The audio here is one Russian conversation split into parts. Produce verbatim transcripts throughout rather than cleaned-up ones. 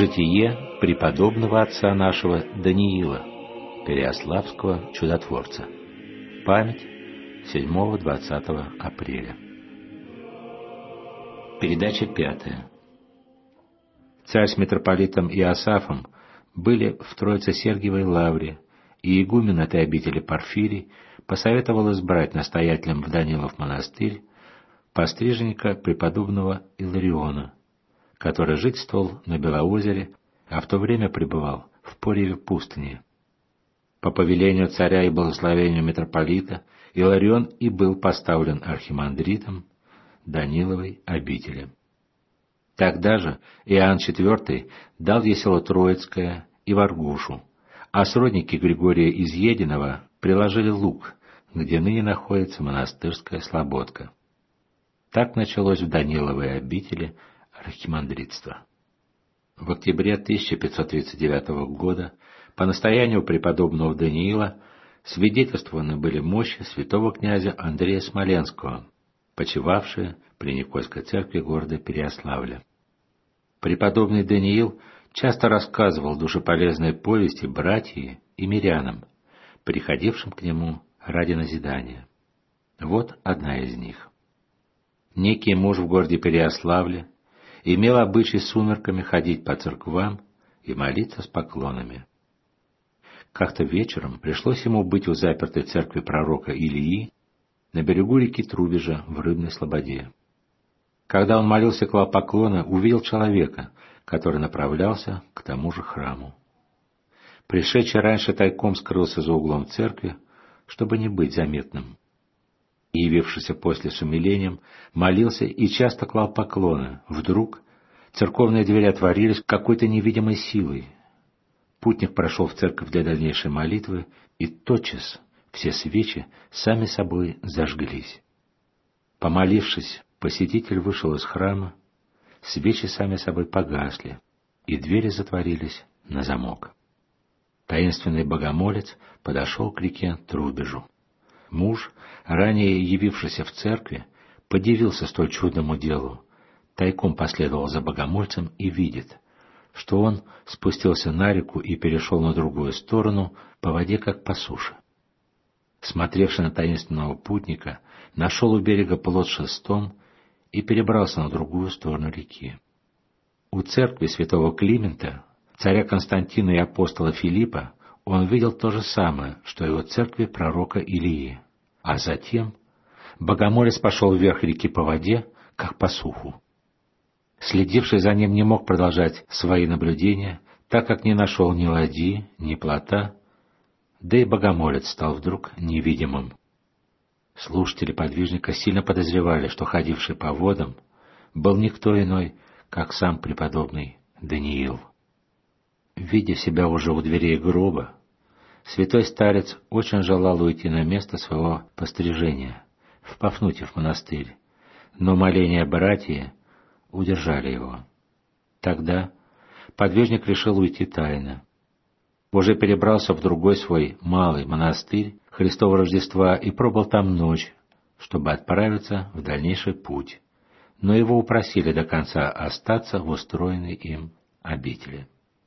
Житие преподобного отца нашего Даниила, Переяславского чудотворца. Память седьмого-двадцатого апреля. Передача пятая. Царь с митрополитом Иосафом были в Троице-Сергиевой лавре, и игумен этой обители Порфирий посоветовал избрать настоятелем в Данилов монастырь постриженника преподобного Илариона, который жительствовал на Белоозере, а в то время пребывал в Пореве пустыне. По повелению царя и благословению митрополита Иларион и был поставлен архимандритом Даниловой обители. Тогда же Иоанн четвёртый дал ей село Троицкое и Варгушу, а сродники Григория Изъеденного приложили Луг, где ныне находится монастырская слободка. Так началось в Даниловой обители архимандритство. В октябре тысяча пятьсот тридцать девятого года по настоянию преподобного Даниила свидетельствованы были мощи святого князя Андрея Смоленского, почивавшие при Никольской церкви города Переяславля. Преподобный Даниил часто рассказывал душеполезные повести братьям и мирянам, приходившим к нему ради назидания. Вот одна из них. Некий муж в городе Переяславле имел обычай сумерками ходить по церквам и молиться с поклонами. Как-то вечером пришлось ему быть у запертой церкви пророка Илии на берегу реки Трубежа в Рыбной Слободе. Когда он молился, клал поклоны, увидел человека, который направлялся к тому же храму. Пришедший раньше тайком скрылся за углом церкви, чтобы не быть заметным. Явившийся после с умилением, молился и часто клал поклоны. Вдруг церковные двери отворились какой-то невидимой силой. Путник прошел в церковь для дальнейшей молитвы, и тотчас все свечи сами собой зажглись. Помолившись, посетитель вышел из храма, свечи сами собой погасли, и двери затворились на замок. Таинственный богомолец подошел к реке Трубежу. Муж, ранее явившийся в церкви, подивился столь чудному делу, тайком последовал за богомольцем и видит, что он спустился на реку и перешел на другую сторону по воде, как по суше. Смотревший на таинственного путника, нашел у берега плот шестом и перебрался на другую сторону реки. У церкви святого Климента, царя Константина и апостола Филиппа, он видел то же самое, что и у церкви пророка Илии. А затем богомолец пошел вверх реки по воде, как по суху. Следивший за ним не мог продолжать свои наблюдения, так как не нашел ни ладьи, ни плота, да и богомолец стал вдруг невидимым. Слушатели подвижника сильно подозревали, что ходивший по водам был никто иной, как сам преподобный Даниил. Видя себя уже у дверей гроба, святой старец очень желал уйти на место своего пострижения, в Пафнутьев монастырь, но моления братья удержали его. Тогда подвижник решил уйти тайно. Уже перебрался в другой свой малый монастырь Христова Рождества и пробыл там ночь, чтобы отправиться в дальнейший путь, но его упросили до конца остаться в устроенной им обители.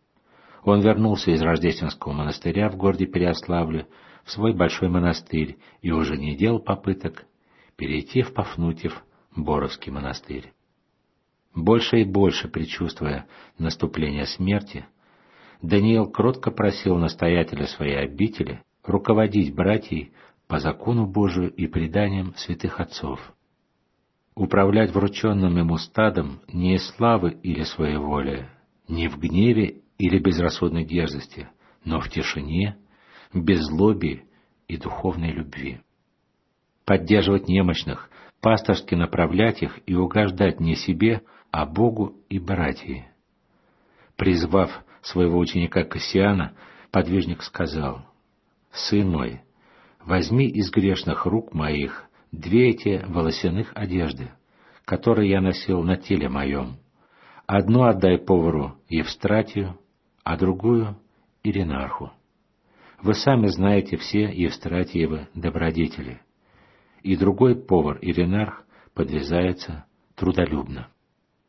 Он вернулся из Рождественского монастыря в городе Переяславле в свой большой монастырь и уже не делал попыток перейти в Пафнутьев Боровский монастырь. Больше и больше предчувствуя наступление смерти, Даниил кротко просил настоятеля своей обители руководить братьей по закону Божию и преданиям святых отцов, управлять врученным ему стадом не из славы или своеволия, не в гневе или безрассудной дерзости, но в тишине, беззлобии и духовной любви. Поддерживать немощных, пасторски направлять их и угождать не себе, а Богу и братьям. Призвав своего ученика Кассиана, подвижник сказал: «Сын мой, возьми из грешных рук моих две эти волосяных одежды, которые я носил на теле моем. Одну отдай повару Евстратию, а другую — Иринарху. Вы сами знаете все Евстратиевы добродетели. И другой повар Иринарх подвязается трудолюбно».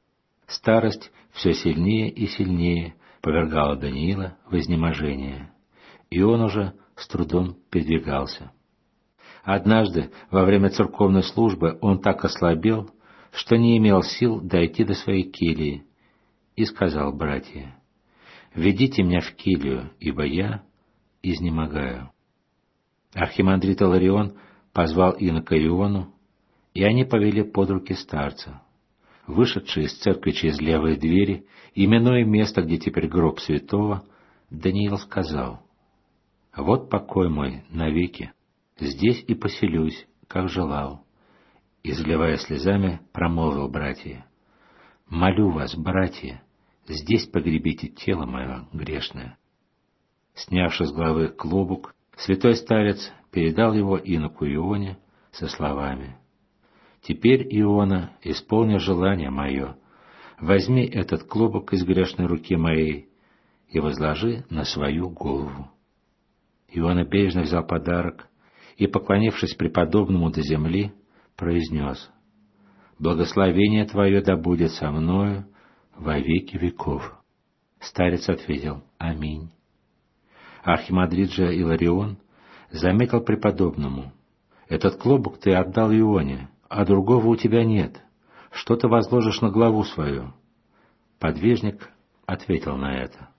Старость все сильнее и сильнее повергала Даниила в изнеможение, и он уже с трудом передвигался. Однажды во время церковной службы он так ослабел, что не имел сил дойти до своей кельи, и сказал: «Братья, ведите меня в келью, ибо я изнемогаю». Архимандрит Иларион позвал инока Иону, и они повели под руки старца. Вышедший из церкви через левые двери, именуя место, где теперь гроб святого, Даниил сказал: «Вот покой мой навеки, здесь и поселюсь, как желал». И, заливая слезами, промолвил: «Братья, молю вас, братья, здесь погребите тело мое грешное». Снявши с головы клобук, святой старец передал его иноку Ионе со словами: «Теперь, Иона, исполни желание мое, возьми этот клобук из грешной руки моей и возложи на свою голову». Иона бережно взял подарок и, поклонившись преподобному до земли, произнес: «Благословение Твое да будет со мною во веки веков». Старец ответил: «Аминь». Архимандрит же Иларион заметил преподобному: «Этот клобук ты отдал Ионе, а другого у тебя нет. Что ты возложишь на главу свою?» Подвижник ответил на это: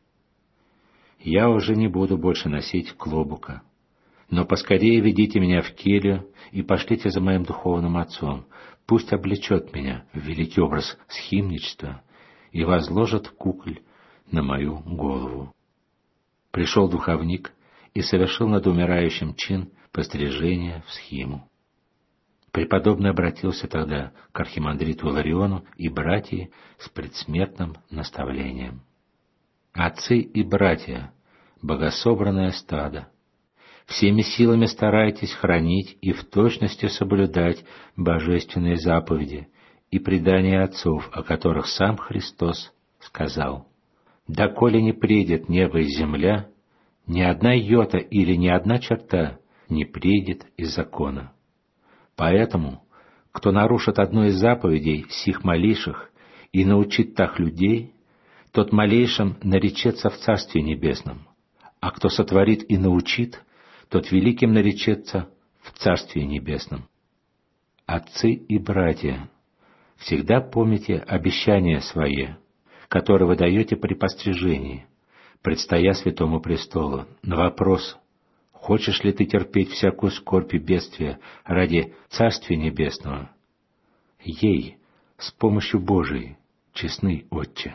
«Я уже не буду больше носить клобука, но поскорее ведите меня в келью и пошлите за моим духовным отцом, пусть облечет меня в великий образ схимничества и возложит куколь на мою голову». Пришел духовник и совершил над умирающим чин пострижения в схиму. Преподобный обратился тогда к архимандриту Илариону и братьям с предсмертным наставлением: «Отцы и братья, богособранное стадо, всеми силами старайтесь хранить и в точности соблюдать божественные заповеди и предания отцов, о которых сам Христос сказал: «Доколе не придет небо и земля, ни одна йота или ни одна черта не придет из закона». Поэтому, кто нарушит одну из заповедей сих малейших и научит так людей, тот малейшим наречется в Царстве Небесном, а кто сотворит и научит, тот великим наречется в Царстве Небесном. Отцы и братья, всегда помните обещания свои, которые вы даете при пострижении, предстоя Святому Престолу, на вопрос: «Хочешь ли ты терпеть всякую скорбь и бедствие ради Царствия Небесного?» Ей, с помощью Божией, честный Отче.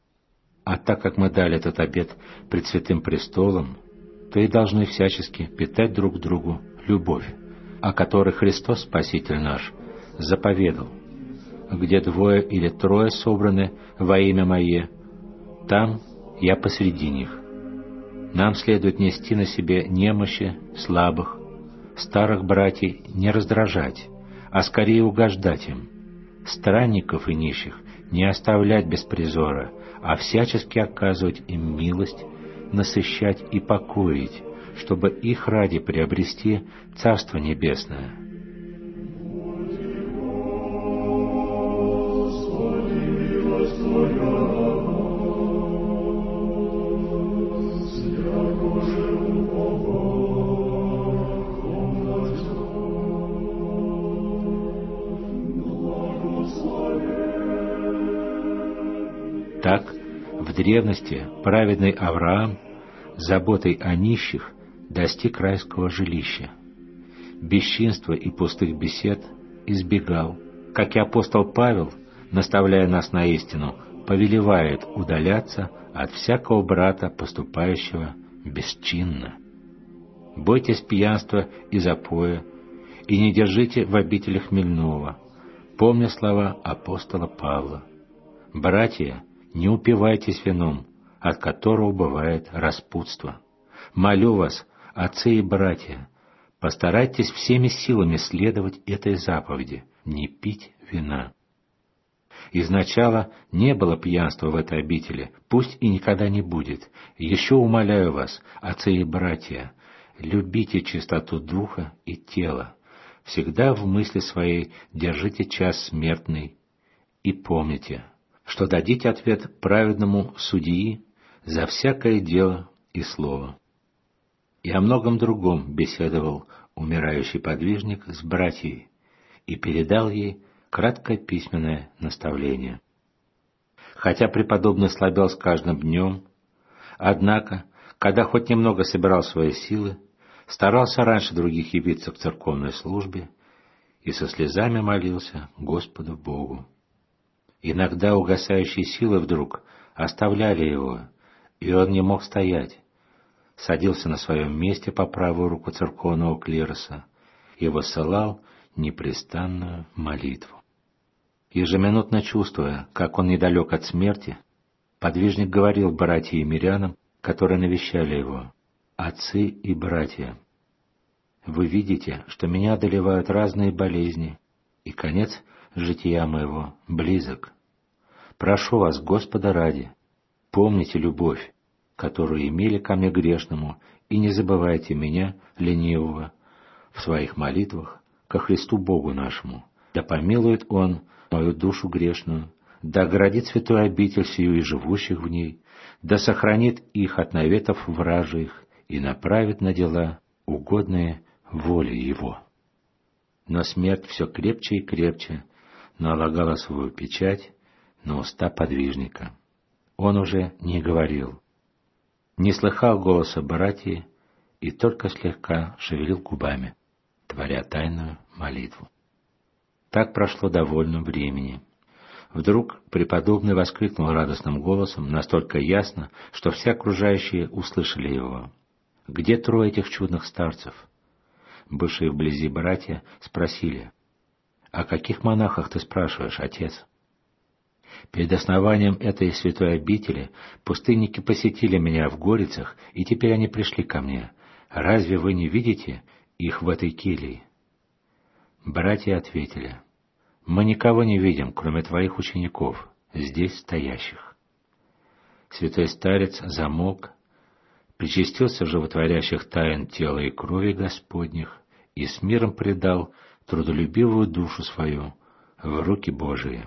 А так как мы дали этот обет пред Святым Престолом, то и должны всячески питать друг к другу любовь, о которой Христос, Спаситель наш, заповедал: «Где двое или трое собраны во имя Мое, там я посреди них». Нам следует нести на себе немощи слабых, старых братьев не раздражать, а скорее угождать им, странников и нищих не оставлять без призора, а всячески оказывать им милость, насыщать и покоить, чтобы их ради приобрести Царство Небесное. Так, в древности праведный Авраам, заботой о нищих, достиг райского жилища. Бесчинства и пустых бесед избегал, как и апостол Павел, наставляя нас на истину, повелевает удаляться от всякого брата, поступающего бесчинно. Бойтесь пьянства и запоя, и не держите в обители хмельного, помня слова апостола Павла: «Братья, не упивайтесь вином, от которого бывает распутство. Молю вас, отцы и братья, постарайтесь всеми силами следовать этой заповеди, не пить вина». Изначала не было пьянства в этой обители, пусть и никогда не будет. Еще умоляю вас, отцы и братья, любите чистоту духа и тела, всегда в мысли своей держите час смертный и помните: что дадите ответ праведному судьи за всякое дело и слово». И о многом другом беседовал умирающий подвижник с братьей и передал ей краткое письменное наставление. Хотя преподобный слабел с каждым днем, однако, когда хоть немного собирал свои силы, старался раньше других явиться к церковной службе и со слезами молился Господу Богу. Иногда угасающие силы вдруг оставляли его, и он не мог стоять, садился на своем месте по правую руку церковного клироса и высылал непрестанную молитву. Ежеминутно чувствуя, как он недалек от смерти, подвижник говорил братьям и мирянам, которые навещали его: «Отцы и братья, вы видите, что меня одолевают разные болезни, и конец жития моего близок. Прошу вас, Господа ради, помните любовь, которую имели ко мне грешному, и не забывайте меня, ленивого, в своих молитвах ко Христу Богу нашему. Да помилует Он мою душу грешную, да оградит святую обитель сию и живущих в ней, да сохранит их от наветов вражьих и направит на дела, угодные воле Его». Но смерть все крепче и крепче налагала свою печать на уста подвижника. Он уже не говорил, не слыхал голоса братьев и только слегка шевелил губами, творя тайную молитву. Так прошло довольно времени. Вдруг преподобный воскликнул радостным голосом, настолько ясно, что все окружающие услышали его: «Где трое этих чудных старцев?» Бывшие вблизи братья спросили: «О каких монахах ты спрашиваешь, отец?» «Перед основанием этой святой обители пустынники посетили меня в Горицах, и теперь они пришли ко мне. Разве вы не видите их в этой келье?» Братья ответили: «Мы никого не видим, кроме твоих учеников, здесь стоящих». Святой старец замолк, причастился животворящих тайн тела и крови Господних и с миром предал трудолюбивую душу свою в руки Божии.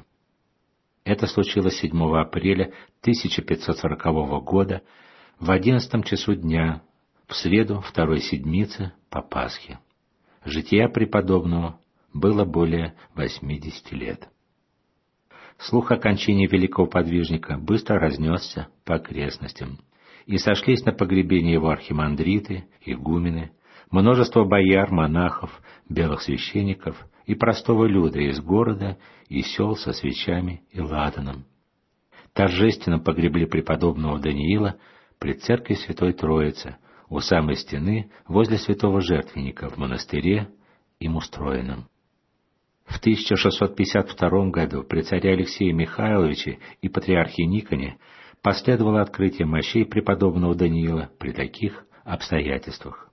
Это случилось седьмого апреля тысяча пятьсот сорокового года в одиннадцатом часу дня, в среду второй седмицы по Пасхе. Жития преподобного было более восьмидесяти лет. Слух о кончине великого подвижника быстро разнесся по окрестностям, и сошлись на погребении его архимандриты, игумены, множество бояр, монахов, белых священников и простого люда из города и сел со свечами и ладаном. Торжественно погребли преподобного Даниила при церкви Святой Троицы, у самой стены, возле святого жертвенника в монастыре, им устроенном. В тысяча шестьсот пятьдесят втором году при царе Алексее Михайловиче и патриархе Никоне последовало открытие мощей преподобного Даниила при таких обстоятельствах.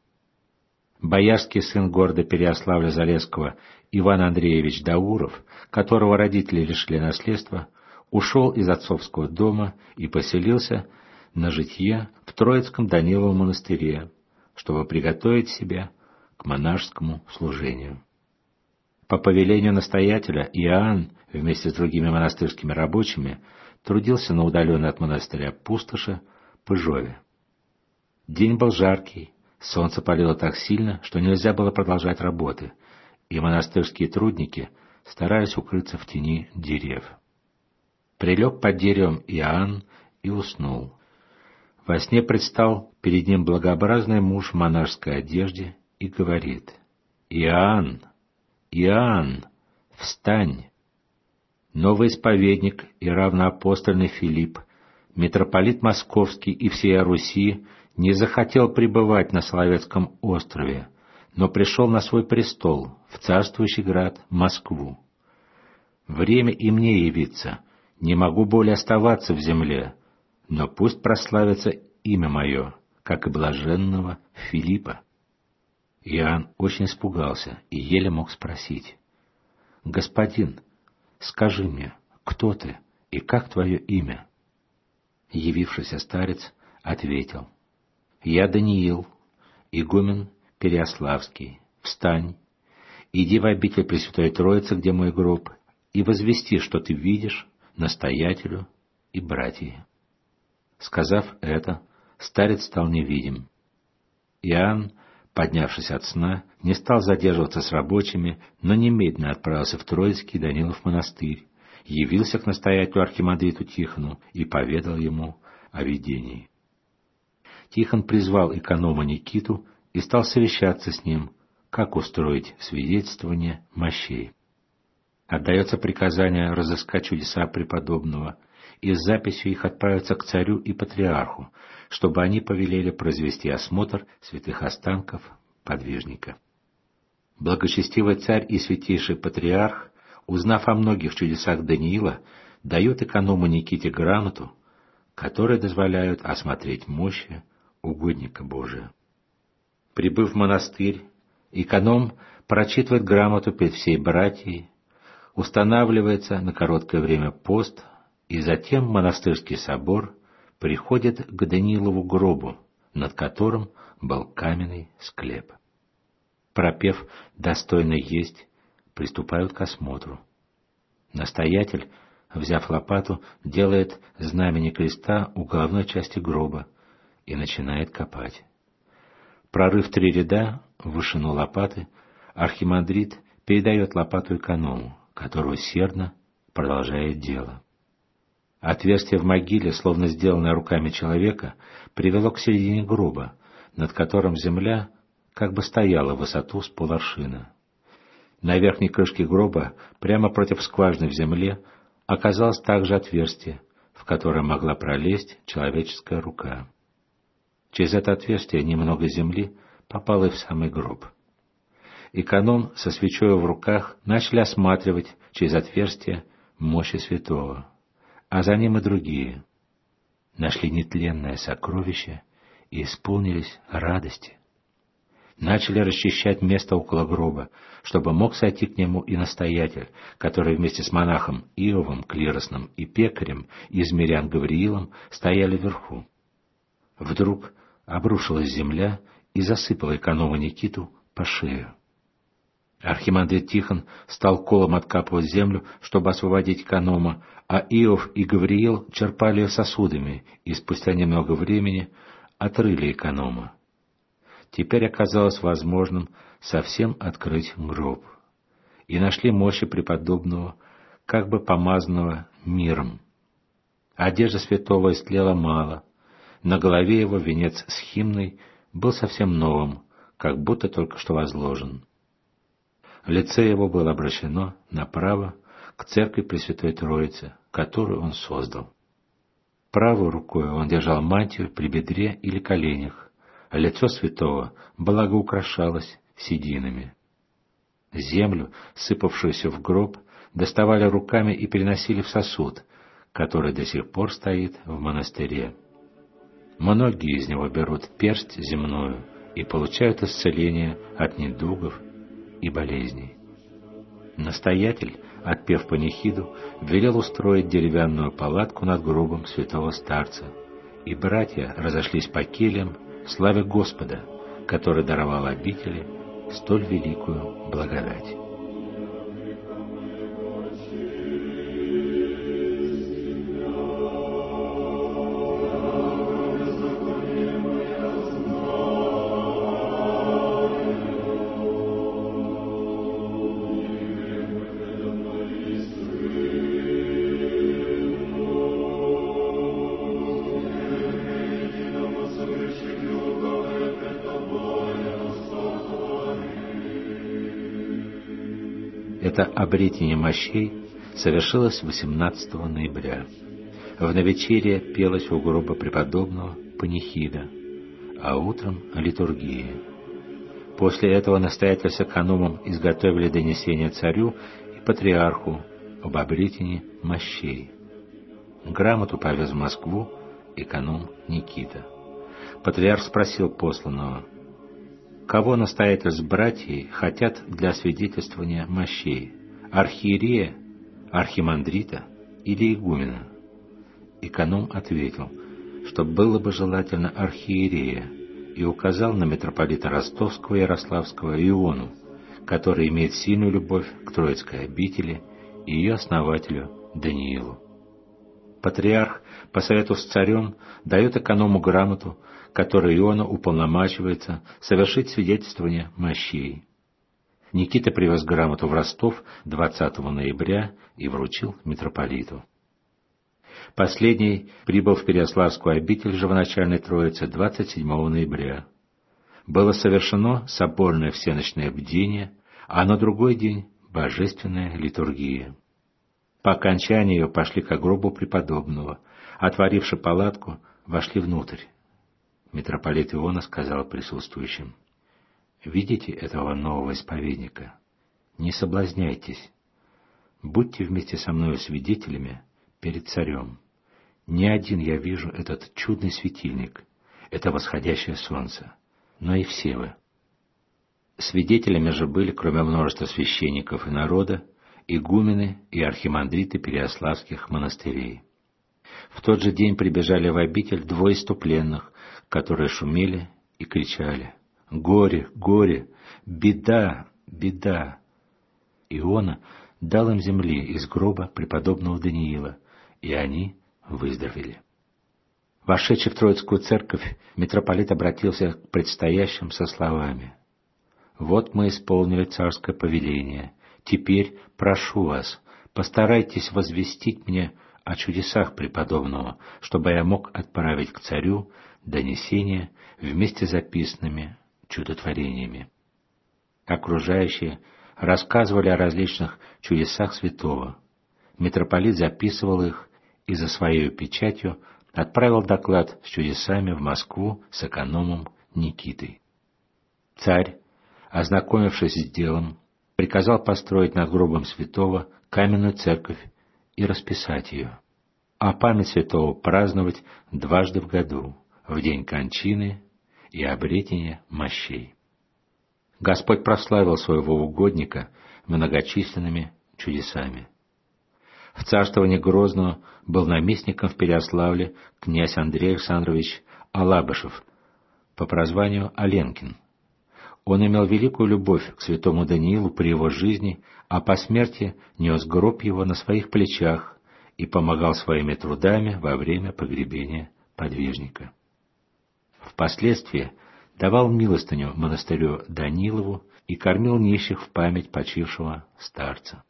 Боярский сын города Переяславля-Залесского Иван Андреевич Дауров, которого родители лишили наследства, ушел из отцовского дома и поселился на житье в Троицком Даниловом монастыре, чтобы приготовить себя к монашескому служению. По повелению настоятеля Иоанн вместе с другими монастырскими рабочими трудился на удаленной от монастыря пустоши Пыжове. День был жаркий, солнце палило так сильно, что нельзя было продолжать работы, и монастырские трудники старались укрыться в тени дерев. Прилег под деревом Иоанн и уснул. Во сне предстал перед ним благообразный муж в монашеской одежде и говорит: «Иоанн, Иоанн, встань!» Новый исповедник и равноапостольный Филипп, митрополит Московский и всея Руси, не захотел пребывать на Соловецком острове, но пришел на свой престол, в царствующий град Москву. Время и мне явиться, не могу более оставаться в земле, но пусть прославится имя мое, как и блаженного Филиппа. Иоанн очень испугался и еле мог спросить: «Господин, скажи мне, кто ты и как твое имя?» Явившийся старец ответил: «Я Даниил, игумен Переяславский. Встань, иди в обитель Пресвятой Троицы, где мой гроб, и возвести, что ты видишь, настоятелю и братьям». Сказав это, старец стал невидим. Иоанн, поднявшись от сна, не стал задерживаться с рабочими, но немедленно отправился в Троицкий Данилов монастырь, явился к настоятелю архимандриту Тихону и поведал ему о видении. Тихон призвал эконома Никиту и стал совещаться с ним, как устроить свидетельствование мощей. Отдается приказание разыскать чудеса преподобного и с записью их отправиться к царю и патриарху, чтобы они повелели произвести осмотр святых останков подвижника. Благочестивый царь и святейший патриарх, узнав о многих чудесах Даниила, дают эконому Никите грамоту, которые дозволяют осмотреть мощи угодника Божия. Прибыв в монастырь, эконом прочитывает грамоту перед всей братьей, устанавливается на короткое время пост, и затем монастырский собор приходит к Даниилову гробу, над которым был каменный склеп. Пропев «достойно есть», приступают к осмотру. Настоятель, взяв лопату, делает знамение креста у головной части гроба и начинает копать. Прорыв три ряда в вышину лопаты, архимандрит передает лопату эконому, который усердно продолжает дело. Отверстие в могиле, словно сделанное руками человека, привело к середине гроба, над которым земля как бы стояла в высоту с поларшина. На верхней крышке гроба, прямо против скважины в земле, оказалось также отверстие, в которое могла пролезть человеческая рука. Через это отверстие немного земли попало и в самый гроб. Эконом со свечой в руках начали осматривать через отверстие мощи святого, а за ним и другие. Нашли нетленное сокровище и исполнились радости. Начали расчищать место около гроба, чтобы мог сойти к нему и настоятель, который вместе с монахом Иовом, клиросным и пекарем из мирян Гавриилом стояли вверху. Вдруг обрушилась земля и засыпала эконома Никиту по шею. Архимандрит Тихон стал колом откапывать землю, чтобы освободить эконома, а Иов и Гавриил черпали ее сосудами и спустя немного времени отрыли эконома. Теперь оказалось возможным совсем открыть гроб, и нашли мощи преподобного, как бы помазанного миром. Одежда святого истлела мало, на голове его венец с химной был совсем новым, как будто только что возложен. Лице его было обращено направо к церкви Пресвятой Троицы, которую он создал. Правой рукой он держал мантию при бедре или коленях, а лицо святого благоукрашалось сединами. Землю, сыпавшуюся в гроб, доставали руками и переносили в сосуд, который до сих пор стоит в монастыре. Многие из него берут персть земную и получают исцеление от недугов и болезней. Настоятель, отпев панихиду, велел устроить деревянную палатку над гробом святого старца, и братья разошлись по кельям, славя Господа, который даровал обители столь великую благодать. Это обретение мощей совершилось восемнадцатого ноября. В навечерие пелось у гроба преподобного панихида, а утром — литургия. После этого настоятель с экономом изготовили донесение царю и патриарху об обретении мощей. Грамоту повез в Москву эконом Никита. Патриарх спросил посланного: кого настоятель с братьей хотят для свидетельствования мощей, архиерея, архимандрита или игумена? Эконом ответил, что было бы желательно архиерея, и указал на митрополита Ростовского и Ярославского Иону, который имеет сильную любовь к Троицкой обители и ее основателю Даниилу. патриарх по совету с царем дает эконому грамоту, которой Иона уполномачивается совершить свидетельствование мощей. Никита привез грамоту в Ростов двадцатого ноября и вручил митрополиту. Последний прибыл в Переяславскую обитель Живоначальной Троицы двадцать седьмого ноября. Было совершено соборное всеночное бдение, а на другой день — божественная литургия. По окончании ее пошли к гробу преподобного, отворивши палатку, вошли внутрь. Митрополит Иона сказал присутствующим: «Видите этого нового исповедника? Не соблазняйтесь. Будьте вместе со мною свидетелями перед царем. Не один я вижу этот чудный светильник, это восходящее солнце, но и все вы». Свидетелями же были, кроме множества священников и народа, игумены и архимандриты переяславских монастырей. В тот же день прибежали в обитель двое иступленных, которые шумели и кричали: «Горе, горе! Беда, беда!» Иона дал им земли из гроба преподобного Даниила, и они выздоровели. Вошедший в Троицкую церковь, митрополит обратился к предстоящим со словами: «Вот мы исполнили царское повеление. Теперь прошу вас, постарайтесь возвестить мне о чудесах преподобного, чтобы я мог отправить к царю донесение вместе с записанными чудотворениями». Окружающие рассказывали о различных чудесах святого. Митрополит записывал их и за своей печатью отправил доклад с чудесами в Москву с экономом Никитой. Царь, ознакомившись с делом, приказал построить над гробом святого каменную церковь и расписать ее, а память святого праздновать дважды в году, в день кончины и обретения мощей. Господь прославил своего угодника многочисленными чудесами. В царствовании Грозного был наместником в Переяславле князь Андрей Александрович Алабышев, по прозванию Оленкин. Он имел великую любовь к святому Даниилу при его жизни, а по смерти нес гроб его на своих плечах и помогал своими трудами во время погребения подвижника. Впоследствии давал милостыню монастырю Данилову и кормил нищих в память почившего старца.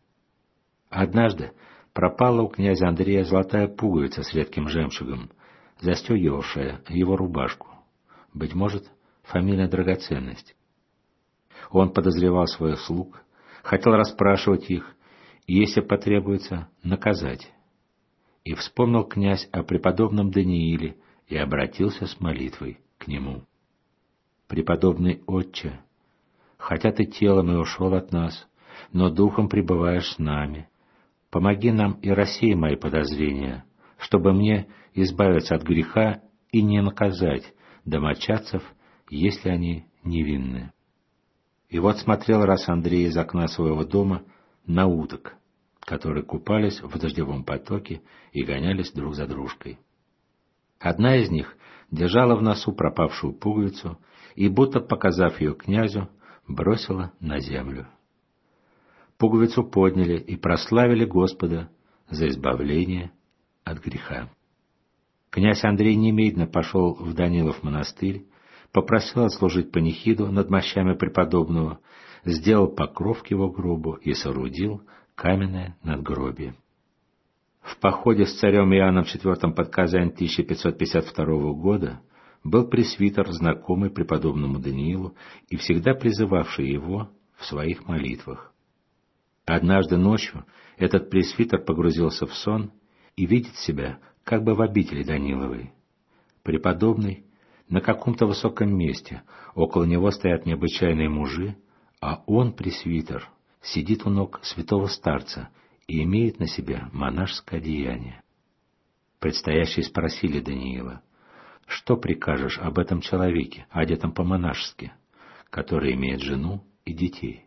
Однажды пропала у князя Андрея золотая пуговица с редким жемчугом, застегивавшая его рубашку, быть может, фамильная драгоценность. Он подозревал своих слуг, хотел расспрашивать их и, если потребуется, наказать. И вспомнил князь о преподобном Данииле и обратился с молитвой к нему: «Преподобный отче, хотя ты телом и ушел от нас, но духом пребываешь с нами. Помоги нам и рассей мои подозрения, чтобы мне избавиться от греха и не наказать домочадцев, если они невинны». И вот смотрел раз Андрей из окна своего дома на уток, которые купались в дождевом потоке и гонялись друг за дружкой. Одна из них держала в носу пропавшую пуговицу и, будто показав ее князю, бросила на землю. Пуговицу подняли и прославили Господа за избавление от греха. Князь Андрей немедленно пошел в Данилов монастырь, попросил отслужить панихиду над мощами преподобного, сделал покров к его гробу и соорудил каменное надгробие. В походе с царем Иоанном четвёртым под Казань тысяча пятьсот пятьдесят второго года был пресвитер, знакомый преподобному Даниилу и всегда призывавший его в своих молитвах. Однажды ночью этот пресвитер погрузился в сон и видит себя как бы в обители Даниловой. Преподобный на каком-то высоком месте, около него стоят необычайные мужи, а он, пресвитер, сидит у ног святого старца и имеет на себе монашеское одеяние. Предстоящие спросили Даниила: «Что прикажешь об этом человеке, одетом по-монашески, который имеет жену и детей?»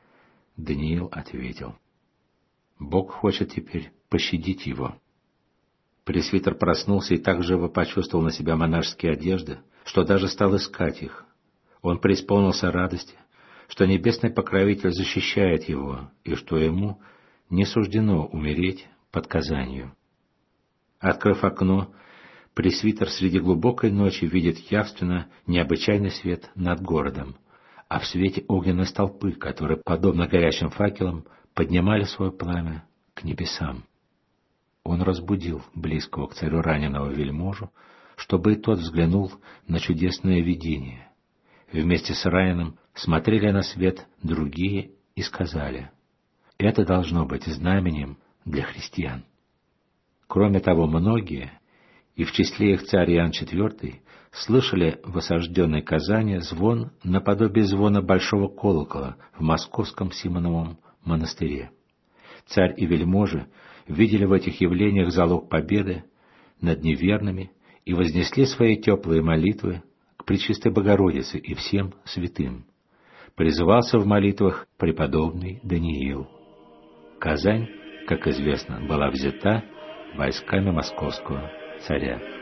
Даниил ответил: «Бог хочет теперь пощадить его». Пресвитер проснулся и так живо почувствовал на себя монашеские одежды, что даже стал искать их. Он преисполнился радости, что небесный покровитель защищает его и что ему не суждено умереть под Казанью. Открыв окно, пресвитер среди глубокой ночи видит явственно необычайный свет над городом, а в свете огненной столпы, которые, подобно горящим факелам, поднимали свое пламя к небесам. Он разбудил близкого к царю раненого вельможу, чтобы и тот взглянул на чудесное видение. Вместе с раненым смотрели на свет другие и сказали: «Это должно быть знаменем для христиан». Кроме того, многие, и в числе их царь Иоанн четвёртый, слышали в осажденной Казани звон наподобие звона большого колокола в московском Симоновом монастыре. Царь и вельможи видели в этих явлениях залог победы над неверными и вознесли свои теплые молитвы к Пречистой Богородице и всем святым. Призывался в молитвах преподобный Даниил. Казань, как известно, была взята войсками московского царя.